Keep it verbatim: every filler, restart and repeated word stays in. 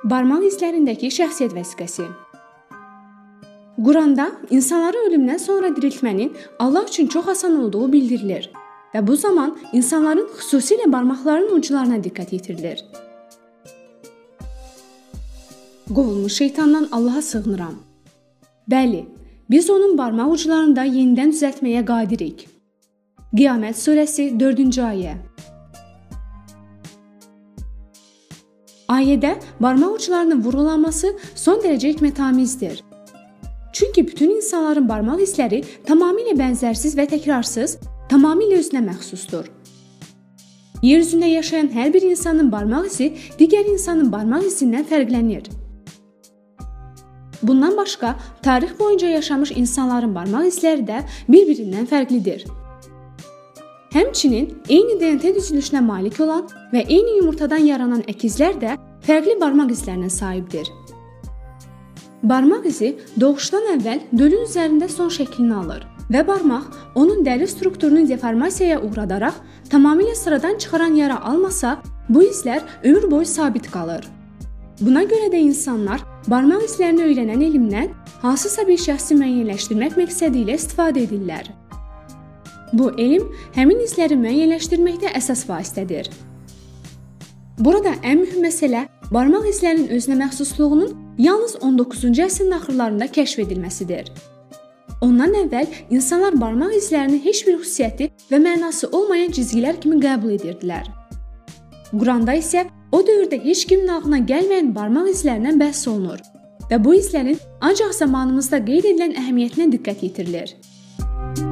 Barmaq izlərindəki şəxsiyyət vəsiqəsi. Quranda insanları ölümdən sonra diriltmənin Allah üçün çox asan olduğu bildirilir və bu zaman insanların xüsusilə barmaqlarının uclarına diqqət yetirilir. Qovulmuş şeytandan Allaha sığınıram. Bəli, biz onun barmaq uclarında yenidən düzəltməyə qadirik. Qiyamət surəsi dördüncü ayə. Ayədə barmaq uclarının vurğulanması son dərəcə hikmətamizdir. Çünki bütün insanların barmaq izləri tamamilə bənzərsiz və təkrarsız, tamamilə özünə məxsusdur. Yer üzündə yaşayan hər bir insanın barmaq izi digər insanın barmaq izindən fərqlənir. Bundan başqa, tarix boyunca yaşamış insanların barmaq izləri də bir-birindən fərqlidir. Həmçinin eyni D N T düzülüşünə malik olan və eyni yumurtadan yaranan əkizlər də fərqli barmaq izlərinə sahibdir. Barmaq izi doğuşdan əvvəl dölün üzərində son şəklini alır və barmaq onun dəri strukturunu deformasiyaya uğradaraq tamamilə sıradan çıxaran yara almasa, bu izlər ömür boyu sabit qalır. Buna görə də insanlar barmaq izlərini öyrənən elmdən hansısa bir şəxsi müəyyənləşdirmək məqsədi ilə istifadə edirlər. Bu elm həmin izləri müəyyənləşdirməkdə əsas vasitədir. Burada ən mühüm məsələ barmaq izlərinin özünə məxsusluğunun yalnız on doqquzuncu əsrin axırlarında kəşf edilməsidir. Ondan əvvəl insanlar barmaq izlərini heç bir xüsusiyyəti və mənası olmayan cizgilər kimi qəbul edirdilər. Quranda isə o dövrdə heç kimin ağlına gəlməyən barmaq izlərindən bəhs olunur və bu izlərin ancaq zamanımızda qeyd edilən əhəmiyyətinə diqqət yetirilir.